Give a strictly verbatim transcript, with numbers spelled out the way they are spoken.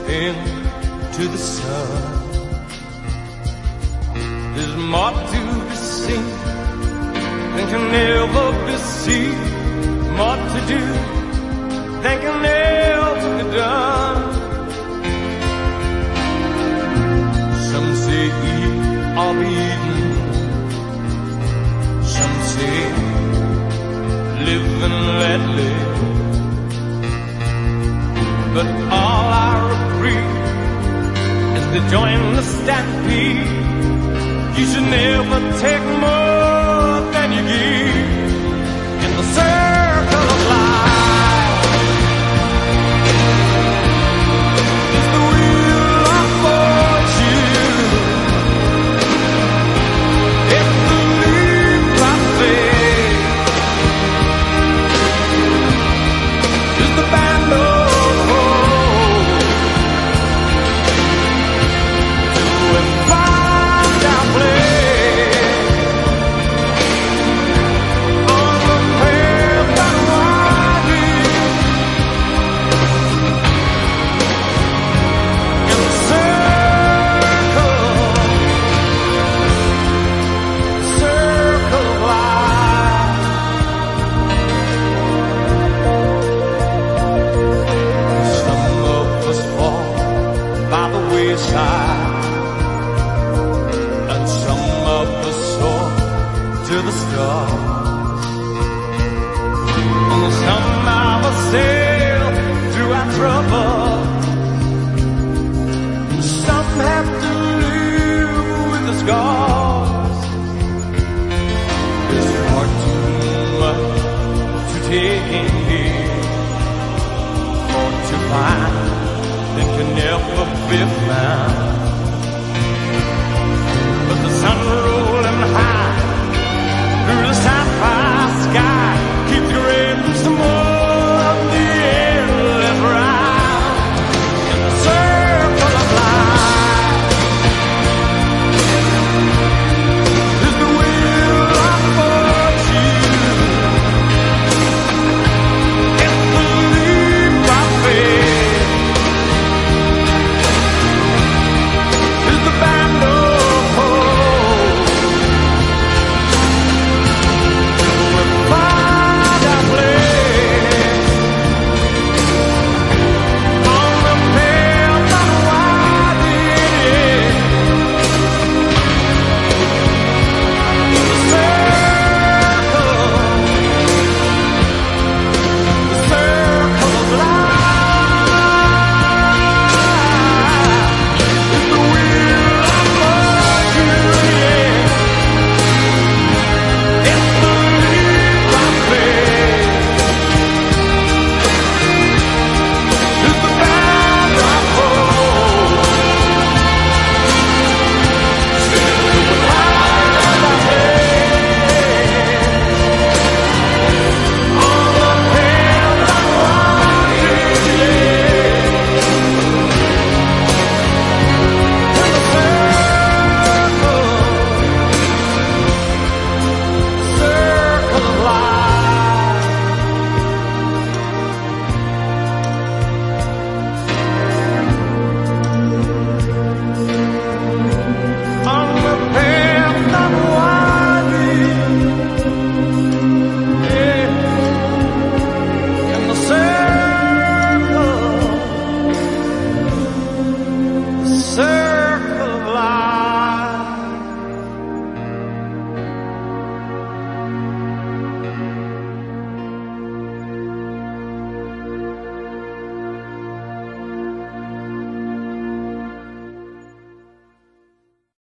into the sun. There's more to be seen than can ever be seen, more to do than can ever be done. Some say eat or be eaten, some say live and let live. But all I agree is to join the stampede. You should never take more than you give in the circle of life. It's the wheel of fortune. It's the leap I take. It's the band of and some of us soar to the stars, and some of us sail through our trouble. Some have to live with the scars. There's far too much to take in here, or to find that can never be found.